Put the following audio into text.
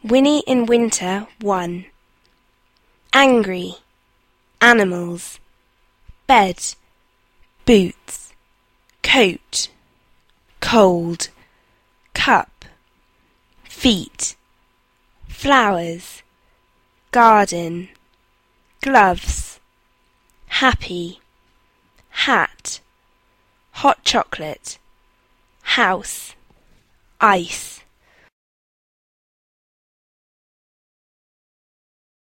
Winnie in Winter 1. Angry, animals, bed, boots, coat, cold, cup, feet, flowers, garden, gloves, happy, hat, hot chocolate, house, ice.